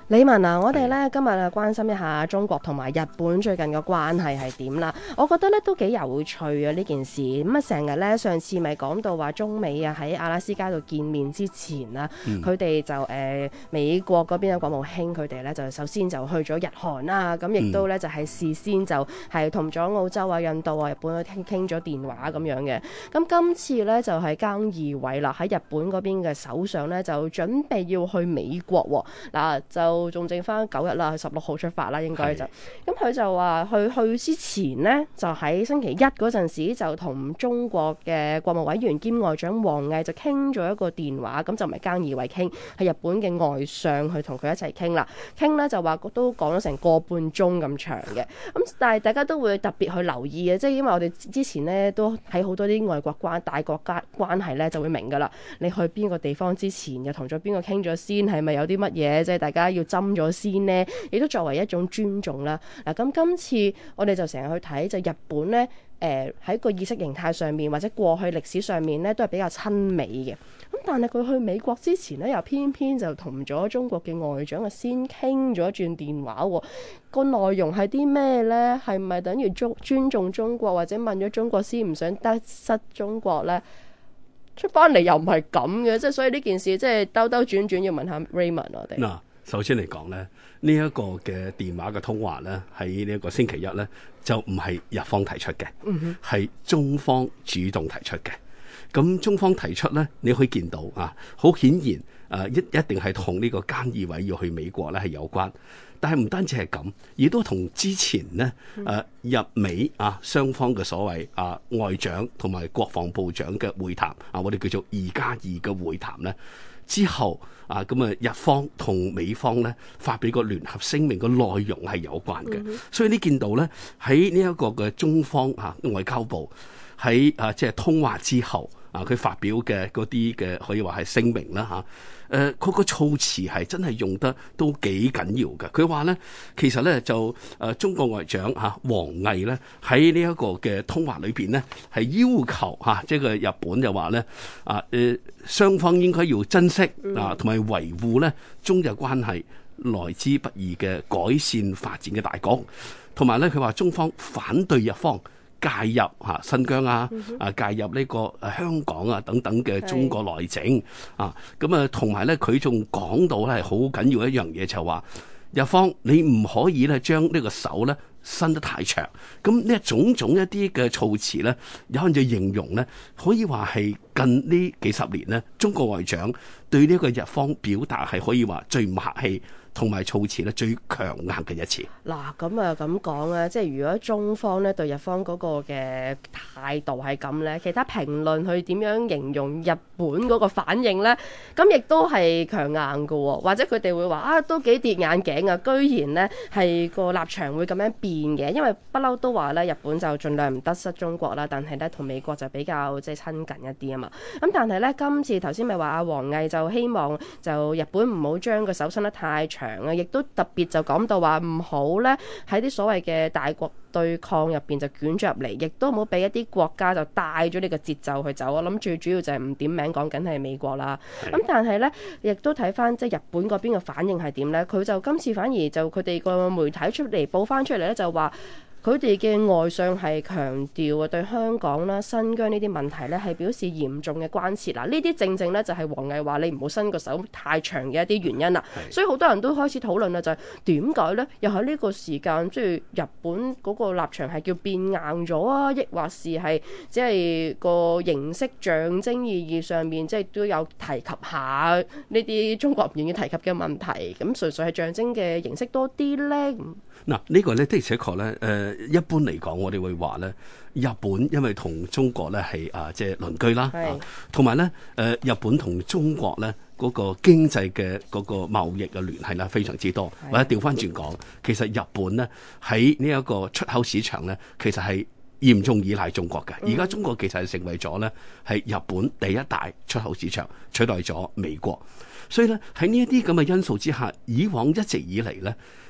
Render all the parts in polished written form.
李文啊，我哋咧今日啊關心一下中國同埋日本最近嘅關係係點啦？我覺得咧都幾有趣啊呢件事。咁啊成日咧上次咪講到話中美啊喺阿拉斯加度見面之前啦，佢哋就美國嗰邊嘅國務卿佢哋咧就首先就去咗日韓啦，咁亦都咧就係事先就係同咗澳洲啊、印度啊、日本去傾咗電話咁樣嘅。咁今次咧就係菅義偉啦，喺日本嗰邊嘅首相咧就準備要去美國喎。嗱就仲剩翻9日啦，佢16號出發啦，應該就咁佢就話去之前呢，就喺星期一嗰陣時就同中國嘅國務委員兼外長王毅就傾咗一個電話，咁就唔係菅義偉傾，係日本嘅外相去同佢一齊傾啦。傾呢就話都講咗成個半鐘咁長嘅，咁但係大家都會特別去留意嘅，即係因為我哋之前呢都睇好多啲外國大國家關係呢，就會明㗎啦。你去邊個地方之前又同咗邊個傾咗先，係咪有啲乜嘢？即係大家要斟咗先呢，亦都作為一種尊重啦。嗱，咁今次我哋就成日去睇就日本呢，喺個意識形態上面或者過去歷史上面呢，都係比較親美嘅。咁但係佢去美國之前呢，又偏偏就同咗中國嘅外長啊先傾咗一轉電話喎。個內容係啲咩呢？係咪等於尊重中國，或者問咗中國先唔想得失中國呢？出翻嚟又唔係咁嘅，即係所以呢件事即係兜兜轉轉要問下 Raymond 我哋。 嗱，首先嚟講咧，呢一個嘅電話嘅通話咧，喺呢一個星期一咧，就唔係日方提出嘅，係中方主動提出嘅。咁中方提出咧，你可以見到啊，好顯然一定係同呢個菅義偉要去美國咧係有關。但係唔單止係咁，亦都同之前呢日美雙方嘅所謂外長同埋國防部長嘅會談我哋叫做2+2嘅會談呢之後日方同美方呢發表個聯合聲明嘅內容係有關嘅。所以你見到呢喺呢一個嘅中方外交部喺即係通話之後佢發表嘅嗰啲嘅可以話係聲明啦佢個措辭係真係用得都幾緊要嘅。佢話咧，其實咧就中國外長王毅咧喺呢一個嘅通話裏邊咧係要求即係個日本就話咧雙方應該要珍惜同埋維護咧中日關係來之不易嘅改善發展嘅大局，同埋咧佢話中方反對日方介入新疆介入呢個香港等等嘅中國內政同埋咧佢仲講到咧好緊要一樣嘢，就係話日方你唔可以咧將呢個手咧伸得太長。咁呢種種一啲嘅措辭咧，有人就形容咧可以話係近呢幾十年咧中國外長對呢個日方表達係可以話最唔客氣同埋措辭咧最強硬嘅一次。 嗱，咁啊咁講啊，即係如果中方咧對日方嗰個嘅態度係咁咧，其他評論去點樣形容日本嗰個反應咧？咁亦都係強硬嘅喎，或者佢哋會話都幾跌眼鏡啊！居然咧係個立場會咁樣變嘅，因為不嬲都話咧日本就盡量唔得失中國啦，但係咧同美國就比較即係親近一啲啊嘛。咁但係咧今次頭先咪話阿王毅就希望就日本唔好將個手伸得太長啊，亦都特別就講到話唔好咧喺啲所謂嘅大國對抗入邊就捲咗入嚟，亦都唔好俾一啲國家就帶咗呢個節奏去走。我諗最主要就係唔點名講緊係美國啦。咁但係咧亦都睇翻即係日本嗰邊嘅反應係點咧？佢就今次反而就佢哋個媒體出嚟報翻出嚟咧，就話佢哋嘅外相係強調對香港啦、新疆呢啲問題咧係表示嚴重嘅關切啦。呢啲正正咧就係王毅話你唔好伸個手太長嘅一啲原因啦。所以好多人都開始討論啦，就係點解咧？又喺呢個時間，即係日本嗰個立場係叫變硬咗啊，抑或是係即係個形式象徵意義上面，即係都有提及下呢啲中國唔願意提及嘅問題，咁純粹係象徵嘅形式多啲咧？ 嗱，呢個咧的而且確咧，一般嚟講，我哋會話咧，日本因為同中國咧係即係鄰居啦，同埋咧日本同中國咧嗰個經濟嘅嗰個貿易嘅聯繫咧非常之多。或者調翻轉講，其實日本咧喺呢一個出口市場咧，其實係嚴重依賴中國嘅。而家中國其實係成為咗咧係日本第一大出口市場，取代咗美國。所以咧喺呢一啲咁嘅因素之下，以往一直以嚟咧。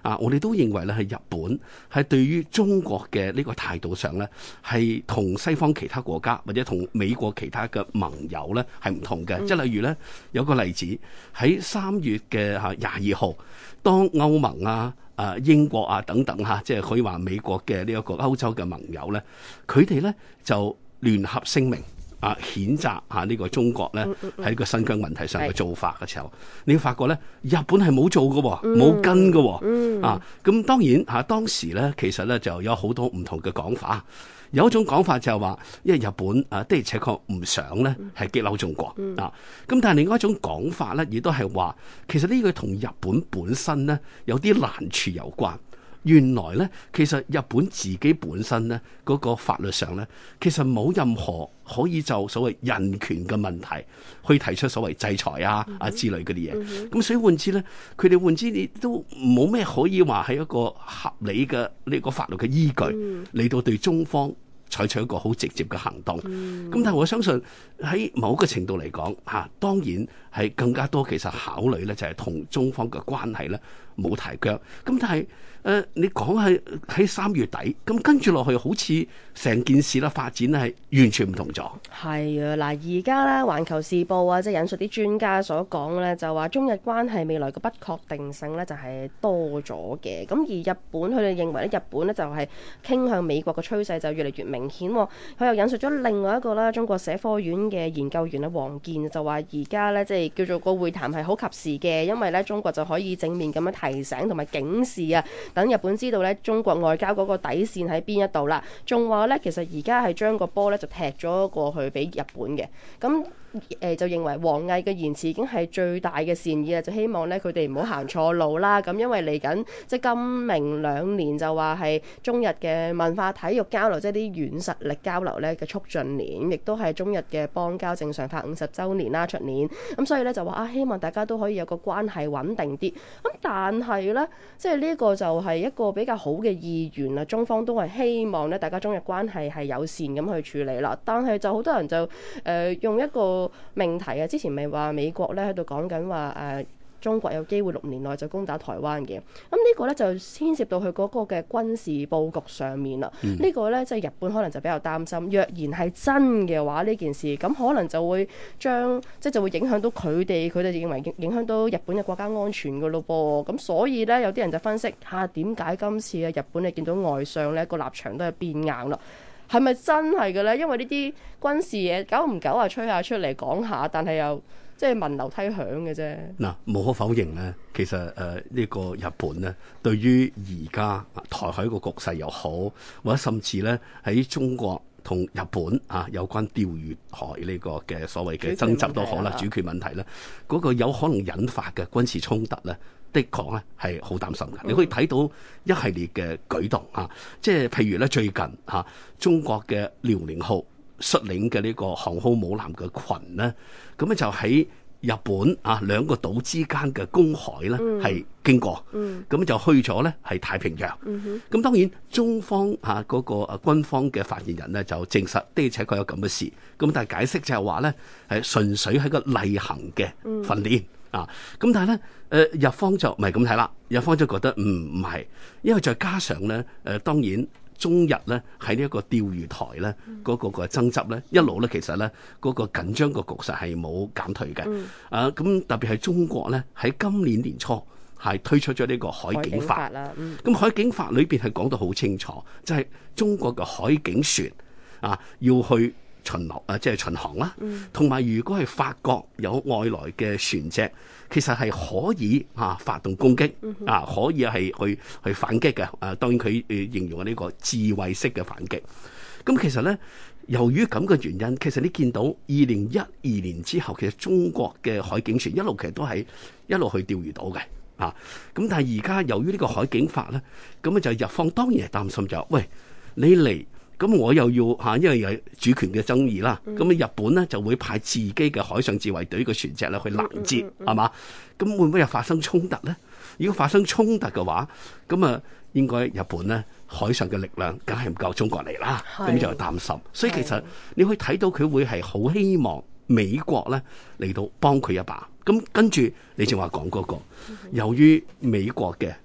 我哋都認為咧係日本係對於中國嘅呢個態度上咧係同西方其他國家或者同美國其他嘅盟友咧係唔同嘅。即係例如咧有個例子喺3月嘅22號，當歐盟英國等等即係可以話美國嘅呢一個歐洲嘅盟友咧，佢哋咧就聯合聲明譴責呢個中國咧喺呢個新疆問題上嘅做法嘅時候，你要發覺咧日本係冇做嘅，冇跟嘅。咁當然當時咧其實咧就有好多唔同嘅講法。有一種講法就係話，因為日本的而且確唔想咧係激嬲中國咁但係另外一種講法咧，亦都係話其實呢個同日本本身咧有啲難處有關。原來咧，其實日本自己本身咧嗰個法律上咧，其實冇任何可以就所謂人權嘅問題去提出所謂制裁之類嗰啲嘢。咁所以換之咧，佢哋換之你都冇咩可以話係一個合理嘅呢個法律嘅依據嚟到對中方採取一個好直接嘅行動。咁但係我相信喺某個程度嚟講當然係更加多其實考慮咧就係同中方嘅關係咧冇提腳。咁但係你講喺3月底，咁跟住落去好似成件事啦發展咧係完全唔同咗。係嗱，而家咧《環球時報》即係引述啲專家所講咧，就話中日關係未來嘅不確定性咧就係多咗嘅。咁而日本佢哋認為咧，日本咧就係傾向美國嘅趨勢就越嚟越明顯。佢又引述咗另外一個啦，中國社科院嘅研究員王健就話，而家咧即係叫做個會談係好及時嘅，因為咧中國就可以正面咁樣提醒同埋警示等日本知道咧中國外交嗰個底線喺邊一度啦。仲話咧其實而家係將個波咧就踢咗過去俾日本嘅。咁就認為王毅嘅言辭已經係最大嘅善意啦，就希望咧佢哋唔好行錯路啦。咁因為嚟緊即係今明兩年就話係中日嘅文化體育交流，即係啲軟實力交流咧嘅促進年，亦都係中日嘅邦交正常化50週年啦，出年。咁所以咧就話希望大家都可以有個關係穩定啲。咁但係咧即係呢個就係一個比較好嘅意願啦，中方都係希望咧大家中日關係係友善咁去處理啦。但係就好多人就用一個命題之前咪話美國咧喺度講緊話中國有機會6年內就攻打台灣嘅。咁呢個咧就牽涉到佢嗰個嘅軍事佈局上面啦。呢個咧即係日本可能就比較擔心，若然係真嘅話呢件事，咁可能就會就會影響到佢哋認為影響到日本嘅國家安全噶咯噃。咁所以咧有啲人就分析點解今次日本你見到外相咧個立場都係變硬啦。係咪真係嘅咧？因為呢啲軍事嘢久唔久吹下出嚟講下，但係又即係聞樓梯響嘅啫。嗱，無可否認咧，其實呢個日本咧，對於而家台海個局勢又好，或者甚至咧喺中國同日本有關釣魚台呢個嘅所謂嘅爭執都好啦，主權問題咧，嗰個有可能引發嘅軍事衝突咧，的確咧係好擔心嘅。你可以睇到一系列嘅舉動即係譬如咧最近中國嘅遼寧號率領嘅呢個航空母艦嘅群咧，咁咧就喺日本兩個島之間嘅公海咧係經過，咁就去咗咧係太平洋。咁當然中方嗰個軍方嘅發言人咧就證實的而且確有咁嘅事，咁但係解釋就係話咧係純粹係個例行嘅訓練。咁但係咧，日方就唔係咁睇啦。日方就覺得唔係，因為再加上咧，當然中日咧喺呢一個釣魚台咧嗰個爭執咧，一路咧其實咧嗰個緊張個局勢係冇減退嘅。咁特別係中國咧喺今年年初係推出咗呢個海警法啦。咁海警法裏邊係講到好清楚，就係中國嘅海警船要去巡邏即係巡航啦，同埋如果係法國有外來嘅船隻，其實係可以發動攻擊，可以係去反擊嘅。當然佢形容呢個自衛式嘅反擊。咁其實咧，由於咁嘅原因，其實你見到2012年之後，其實中國嘅海警船一路其實都係一路去釣魚島嘅。咁但係而家由於呢個海警法咧，咁就日方當然係擔心就喂，你嚟。咁我又要因為有主權嘅爭議啦，咁日本咧就會派自己嘅海上自衛隊嘅船隻咧去攔截，係嘛？咁會唔會又發生衝突咧？如果發生衝突嘅話，咁應該日本咧海上嘅力量梗係唔夠中國嚟啦，咁就擔心。所以其實你可以睇到佢會係好希望美國咧嚟到幫佢一把。咁跟住你正話講嗰個，由於美國嘅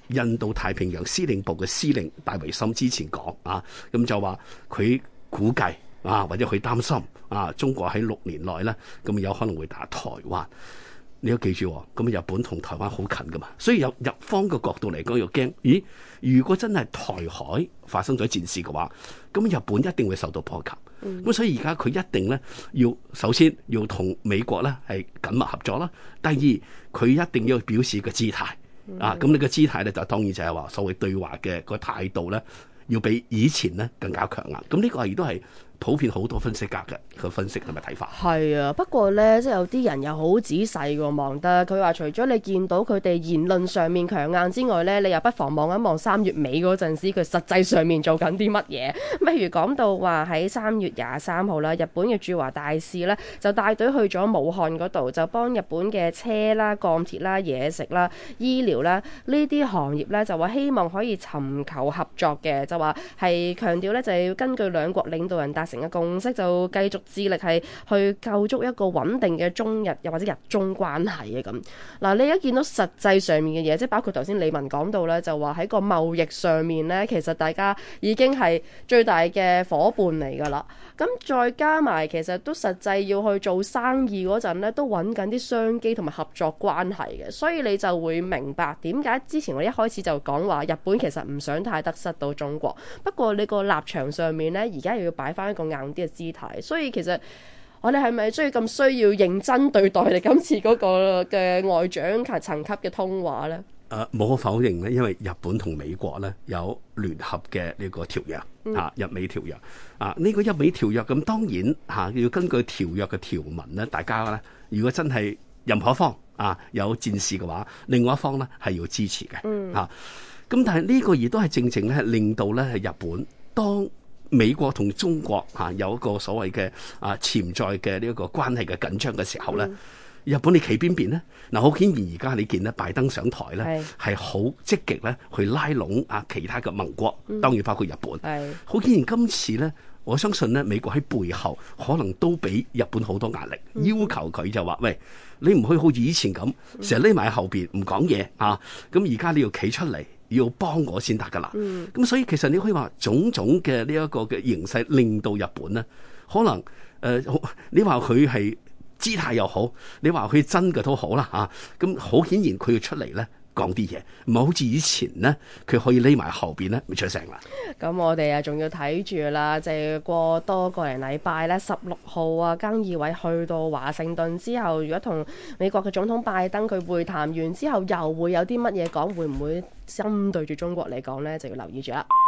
印度太平洋司令部嘅司令戴維森之前講啊，咁就話佢估計或者佢擔心中國喺6年內咧，咁有可能會打台灣。你要記住，咁日本同台灣好近噶嘛，所以由日方嘅角度嚟講，又驚，咦？如果真係台海發生咗戰事嘅話，咁日本一定會受到波及。咁所以而家佢一定咧要首先要同美國咧係緊密合作啦。第二，佢一定要表示個姿態咁你個姿態咧就當然就係話所謂對華嘅個態度咧，要比以前咧更加強硬。咁呢個亦都係普遍好多分析家嘅個分析同埋睇法。 係啊，不過呢，即係有啲人又好仔細喎望得。佢話除咗你見到佢哋言論上面強硬之外呢，你又不妨望一望3月尾嗰陣時，佢實際上面做緊啲乜嘢。譬如講到話喺3月23號啦，日本嘅駐華大使呢，就帶隊去咗武漢嗰度，就幫日本嘅車啦、鋼鐵啦、嘢食啦、醫療啦呢啲行業呢，就話希望可以尋求合作嘅，就話係強調呢，就要根據兩國領導人達成嘅共識，就繼續致力係去構築一個穩定嘅中日又或者日中關係嘅咁。嗱，你而家見到實際上面嘅嘢，即係包括頭先李文講到咧，就話喺個貿易上面咧，其實大家已經係最大嘅夥伴嚟㗎啦。咁再加埋其實都實際要去做生意嗰陣咧，都揾緊啲商機同埋合作關係嘅，所以你就會明白點解之前我一開始就講話日本其實唔想太得失到中國，不過你個立場上面咧，而家又要擺翻一個硬啲嘅姿態，所以其實我哋係咪需要咁需要認真對待你今次嗰個嘅外長級層級嘅通話呢？ 無可否認咧，因為日本同美國咧有聯合嘅呢個條約日美條約呢個日美條約，咁當然要根據條約嘅條文咧，大家咧如果真係任何一方有戰事嘅話，另外一方咧係要支持嘅咁但係呢個亦都係正正咧令到咧係日本當美國同中國有一個所謂嘅潛在嘅呢一個關係嘅緊張嘅時候咧，日本你企邊邊呢？嗱，好顯然而家你見咧拜登上台咧係好積極咧去拉攏其他嘅盟國，當然包括日本。好顯然今次咧，我相信咧美國喺背後可能都俾日本好多壓力，要求佢就話：喂，你唔可以好似以前咁成日匿埋喺後邊唔講嘢咁而家你要企出嚟。要幫我先得噶啦，咁所以其實你可以話種種嘅呢一個嘅形勢，令到日本呢可能你話佢係姿態又好，你話佢真嘅都好啦咁好顯然佢要出嚟呢講啲嘢，唔係好似以前呢佢可以匿埋後邊呢唔出聲啦。 咁我哋仲要睇住啦，就係過多個零禮拜呢16號菅義偉去到華盛頓之後，如果同美國嘅總統拜登佢會談完之後，又會有啲乜嘢講，會唔會針對住中國嚟講呢？就要留意住啦。